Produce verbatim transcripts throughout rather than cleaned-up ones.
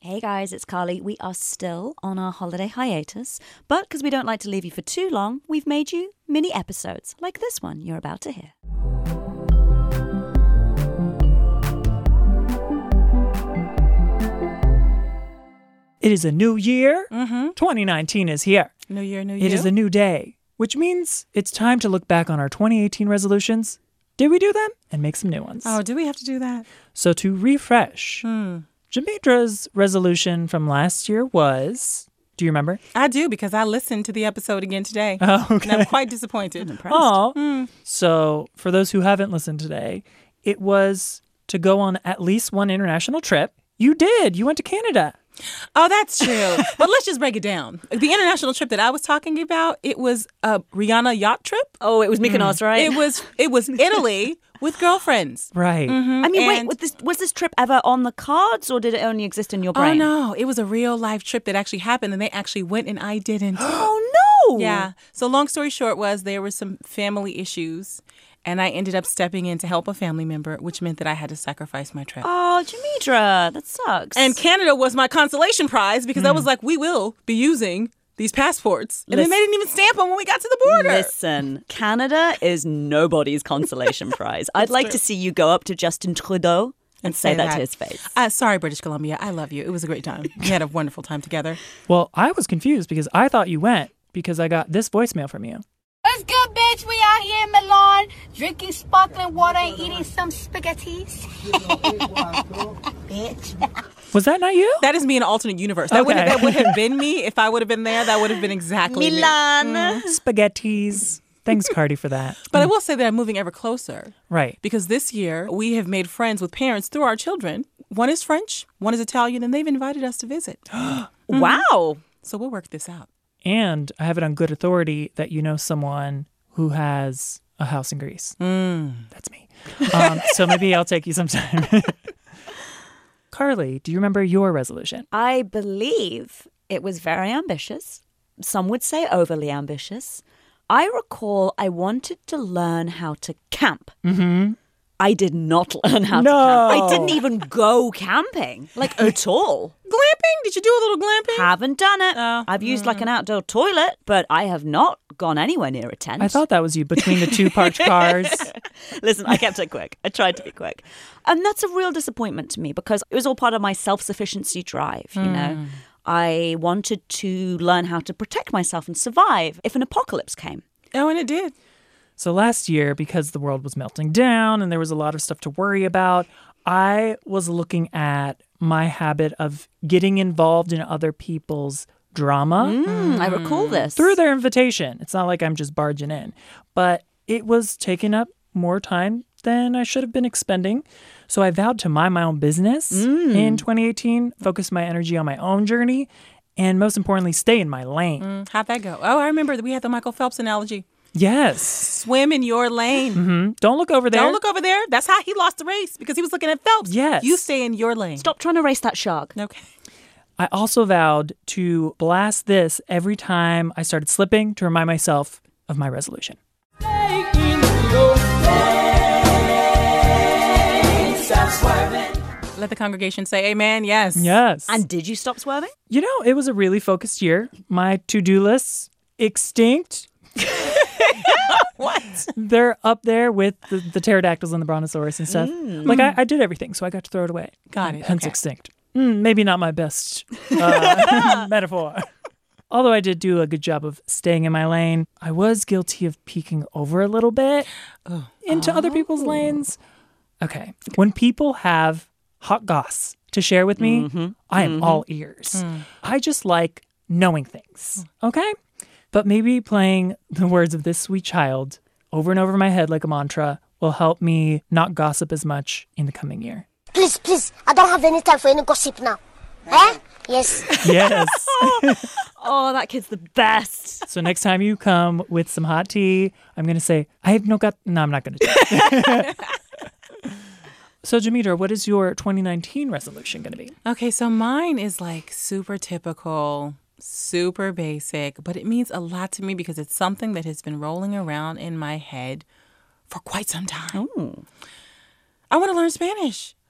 Hey guys, it's Carly. We are still on our holiday hiatus, but because we don't like to leave you for too long, we've made you mini episodes like this one you're about to hear. It is a new year. Mm-hmm. twenty nineteen is here. New year, new year. It is a new day, which means it's time to look back on our twenty eighteen resolutions. Did we do them? And make some new ones. Oh, do we have to do that? So to refresh, Hmm. Jamidra's resolution from last year was, do you remember? I do, because I listened to the episode again today. Oh, okay. And I'm quite disappointed. Impressed. Oh. Mm. So for those who haven't listened today, it was to go on at least one international trip. You did. You went to Canada. Oh, that's true. But let's just break it down. The international trip that I was talking about, it was a Rihanna yacht trip. Oh, it was Mykonos, right? It was it was Italy with girlfriends. Right. Mhm. I mean, wait, And- was this, was this trip ever on the cards or did it only exist in your Oh, brain? no. It was a real life trip that actually happened, and they actually went, and I didn't. Oh, no. Yeah. So long story short was there were some family issues, and I ended up stepping in to help a family member, which meant that I had to sacrifice my trip. Oh, Jamidra, that sucks. And Canada was my consolation prize because I was like, we will be using these passports. And then they didn't even stamp them when we got to the border. Listen, Canada is nobody's consolation prize. I'd like true. to see you go up to Justin Trudeau and say, that, to his face. Uh, sorry, British Columbia. I love you. It was a great time. We had a wonderful time together. Well, I was confused because I thought you went because I got this voicemail from you. What's good, bitch? We out here in Milan, drinking sparkling water and eating some spaghettis. Bitch. Was that not you? That is me in an alternate universe. That, would, Okay. that would have been me. If I would have been there, that would have been exactly me. Milan. Spaghettis. Thanks, Cardi, for that. But I will say that I'm moving ever closer. Right. Because this year, we have made friends with parents through our children. One is French, one is Italian, and they've invited us to visit. Wow. So we'll work this out. And I have it on good authority that you know someone who has a house in Greece. Mm. That's me. Um, so maybe I'll take you sometime. Carly, do you remember your resolution? I believe it was very ambitious. Some would say overly ambitious. I recall I wanted to learn how to camp. Mm-hmm. I did not learn how No. to camp. I didn't even go camping, like at all. Glamping? Did you do a little glamping? Haven't done it. Oh. I've used like an outdoor toilet, but I have not gone anywhere near a tent. I thought that was you between the two parked cars. Listen, I kept it quick. I tried to be quick. And that's a real disappointment to me because it was all part of my self-sufficiency drive, you know. I wanted to learn how to protect myself and survive if an apocalypse came. Oh, and it did. So last year, because the world was melting down and there was a lot of stuff to worry about, I was looking at my habit of getting involved in other people's drama Mm, I recall this. through their invitation. It's not like I'm just barging in, but it was taking up more time than I should have been expending. So I vowed to mind my own business in twenty eighteen, focus my energy on my own journey, and most importantly, stay in my lane. Mm, how'd that go? Oh, I remember that we had the Michael Phelps analogy. Yes. Swim in your lane. hmm Don't look over there. Don't look over there. That's how he lost the race, because he was looking at Phelps. Yes. You stay in your lane. Stop trying to race that shark. Okay. I also vowed to blast this every time I started slipping to remind myself of my resolution. Let the congregation say amen. Yes. Yes. And did you stop swerving? You know, it was a really focused year. My to-do lists, extinct. What? They're up there with the, the pterodactyls and the brontosaurus and stuff. Like, I, I did everything, so I got to throw it away. Got it. Hence Okay. extinct. Mm, maybe not my best uh, metaphor. Although I did do a good job of staying in my lane, I was guilty of peeking over a little bit into other people's lanes. Okay. When people have hot goss to share with me, I am all ears. I just like knowing things. Okay? But maybe playing the words of this sweet child over and over in my head like a mantra will help me not gossip as much in the coming year. Please, please, I don't have any time for any gossip now. Eh? Yes. Yes. Oh, that kid's the best. So next time you come with some hot tea, I'm going to say, I have no gut. No, I'm not going to do it. So, Jamidra, what is your twenty nineteen resolution going to be? Okay, so mine is like super typical, super basic, but it means a lot to me because it's something that has been rolling around in my head for quite some time. Ooh. I want to learn Spanish.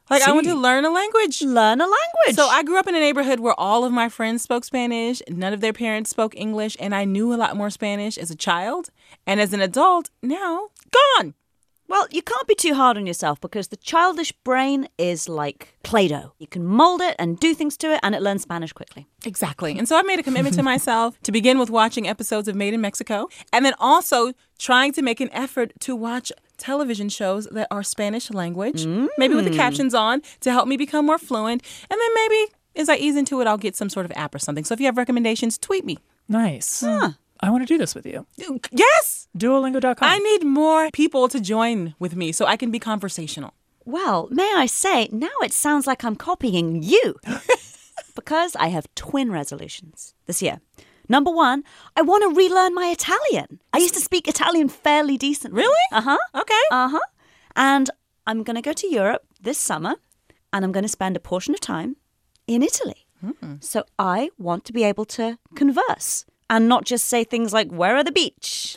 Like, I want See. to learn a language. Learn a language. So I grew up in a neighborhood where all of my friends spoke Spanish. None of their parents spoke English. And I knew a lot more Spanish as a child. And as an adult, now, gone. Well, you can't be too hard on yourself because the childish brain is like Play-Doh. You can mold it and do things to it, and it learns Spanish quickly. Exactly. And so I've made a commitment to myself to begin with watching episodes of Made in Mexico, and then also trying to make an effort to watch television shows that are Spanish language, mm. maybe with the captions on, to help me become more fluent. And then maybe as I ease into it, I'll get some sort of app or something. So if you have recommendations, tweet me. Nice. Huh. I want to do this with you. Yes! Duolingo dot com. I need more people to join with me so I can be conversational. Well, may I say, now it sounds like I'm copying you. Because I have twin resolutions this year. Number one, I want to relearn my Italian. I used to speak Italian fairly decently. Really? Uh-huh. Okay. Uh-huh. And I'm going to go to Europe this summer, and I'm going to spend a portion of time in Italy. Mm. So I want to be able to converse and not just say things like, where are the beach?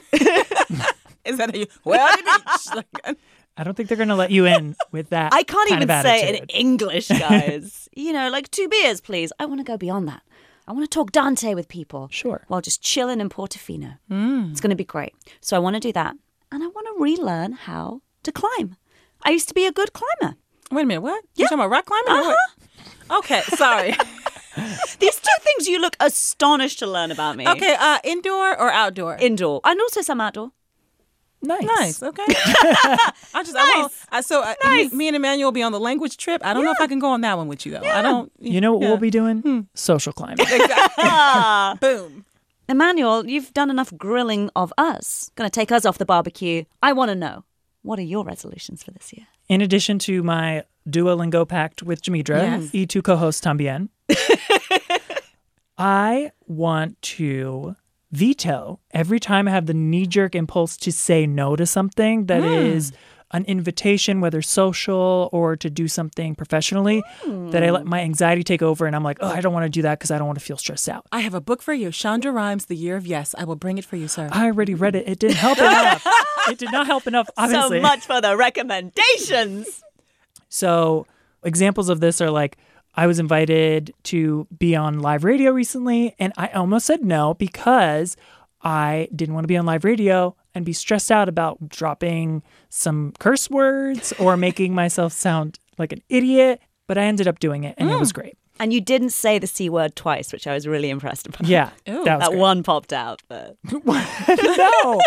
Is that how you, where are the beach? Like, I don't think they're going to let you in with that. I can't kind even of say it attitude. in English, guys. You know, like two beers, please. I want to go beyond that. I want to talk Dante with people. Sure. While just chilling in Portofino. Mm. It's going to be great. So I want to do that. And I want to relearn how to climb. I used to be a good climber. Wait a minute, what? Yeah. You talking about rock climbing? Uh-huh. Or what? Okay, sorry. These two things you look astonished to learn about me. Okay, uh, indoor or outdoor? Indoor. And also some outdoor. Nice. Nice, okay. I just, I won't. Nice. I, so uh, Nice. me, me and Emmanuel will be on the language trip. I don't know if I can go on that one with you, though. I don't. You know what yeah. we'll be doing? Hmm. Social climbing. Boom. Emmanuel, you've done enough grilling of us. Going to take us off the barbecue. I want to know, what are your resolutions for this year? In addition to my Duolingo pact with Jamidra, Yes. y tu co-host también, I want to veto every time I have the knee-jerk impulse to say no to something that Mm. is an invitation, whether social or to do something professionally, mm. that I let my anxiety take over and I'm like, oh, I don't want to do that because I don't want to feel stressed out. I have a book for you. Chandra Rhimes, The Year of Yes. I will bring it for you, sir. I already read it. It didn't help enough. It did not help enough, obviously. So much for the recommendations. So examples of this are like, I was invited to be on live radio recently, and I almost said no because I didn't want to be on live radio and be stressed out about dropping some curse words or making myself sound like an idiot. But I ended up doing it, and mm. it was great. And you didn't say the C word twice, which I was really impressed about. Yeah, Ooh, that, was that great. one popped out. But No.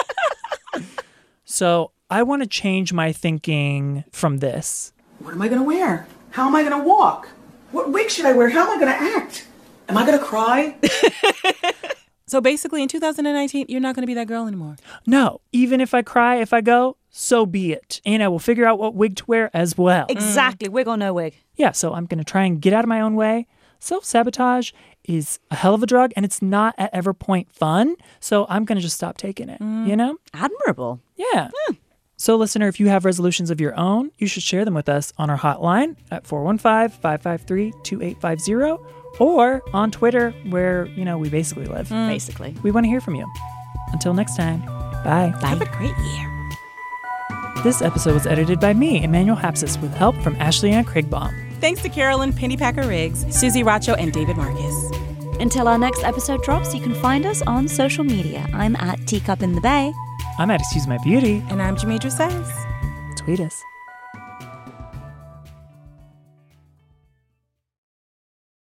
So I want to change my thinking from this. What am I going to wear? How am I going to walk? What wig should I wear? How am I going to act? Am I going to cry? So basically, in two thousand nineteen, you're not going to be that girl anymore. No, even if I cry, if I go, so be it. And I will figure out what wig to wear as well. exactly, wig or no wig. Yeah, so I'm going to try and get out of my own way. Self-sabotage is a hell of a drug, and it's not at every point fun. So I'm going to just stop taking it, mm. you know? Admirable. Yeah. yeah. So, listener, if you have resolutions of your own, you should share them with us on our hotline at four one five, five five three, two eight five zero or on Twitter where, you know, we basically live. Mm. Basically. We want to hear from you. Until next time, bye. Bye. Have a great year. This episode was edited by me, Emmanuel Hapsis, with help from Ashley Ann Kriegbaum. Thanks to Carolyn Pennypacker-Riggs, Susie Racho, and David Marcus. Until our next episode drops, you can find us on social media. I'm at Teacup in the Bay. I'm at Excuse My Beauty. And I'm Jamidra Says. Tweet us.